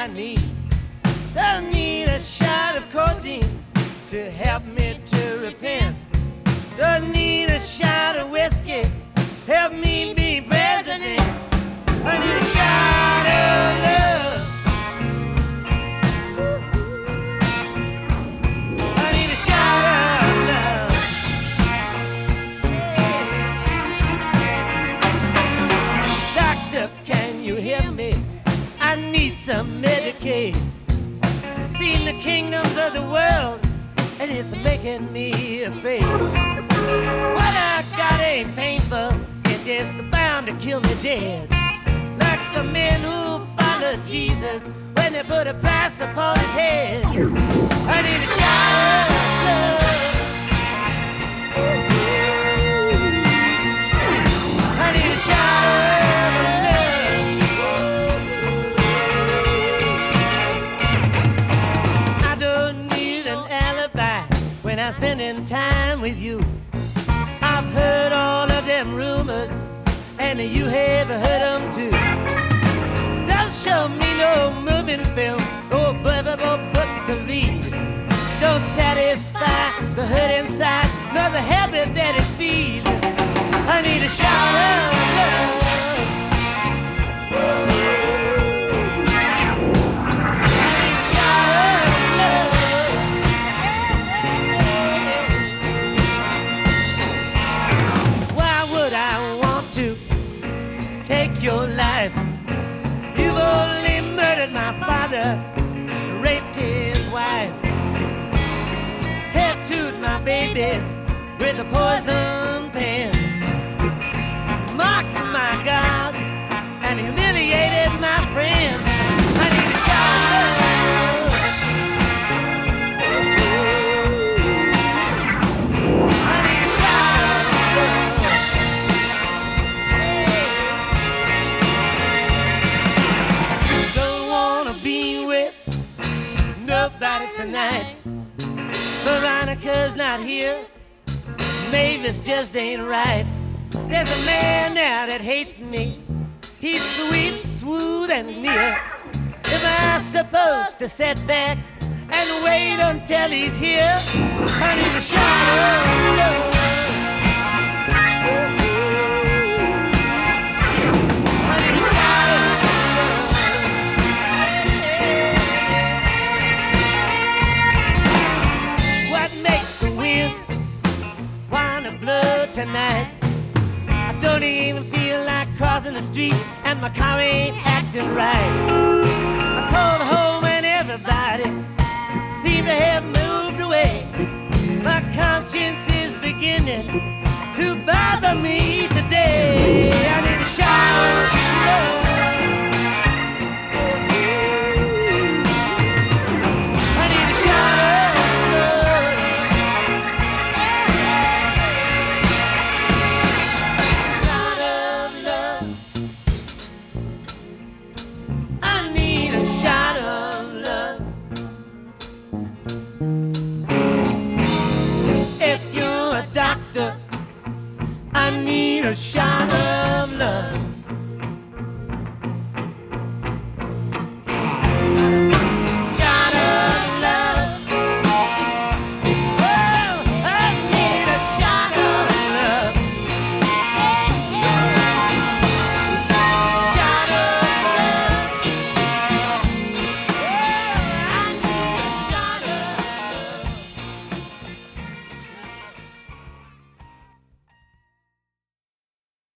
my knees. Don't need a shot of codeine to help me to repent. Don't need a shot of whiskey, help me be president. I need a shot of love. I need a shot of love. Doctor, can you hear me? I need some Medicaid. Seen the kingdoms of the world, and it's making me afraid. What I got ain't painful, it's just bound to kill me dead. Like the men who followed Jesus when they put a price upon his head. I need a shot of love. I need a shot of love. I don't need an alibi when I'm spending time with you. I've heard all of them rumors, and you have heard them too. Don't show me no moving films or books to read. Don't satisfy the hurt inside, nor the habit that it feeds. I need a shot of love. Your life. You've only murdered my father, raped his wife, tattooed my babies with a poison pen, mocked my God, and humiliated my friends. I need a shot of love. I need a shot of love. Nobody tonight. Veronica's not here. Mavis just ain't right. There's a man there that hates me. He's sweet, smooth, and near. Am I supposed to sit back and wait until he's here? I need a shot of love. I need a shot of love. Blood tonight. I don't even feel like crossing the street, and my car ain't acting right.